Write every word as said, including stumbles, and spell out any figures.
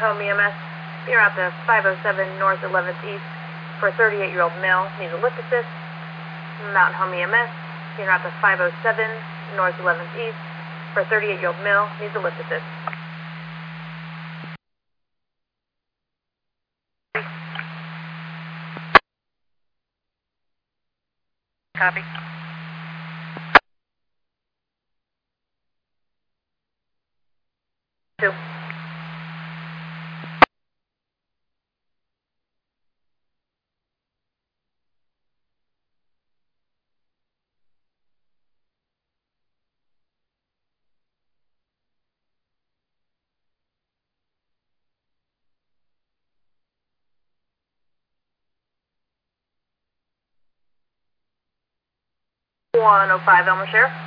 Home E M S. You're out to five oh seven North eleventh East for a thirty-eight-year-old male. Needs a lift assist. Mountain Home E M S. You're out to five oh seven North eleventh East for a thirty-eight-year-old male. Needs a lift assist. Copy. Two. one oh five Elmer Sheriff.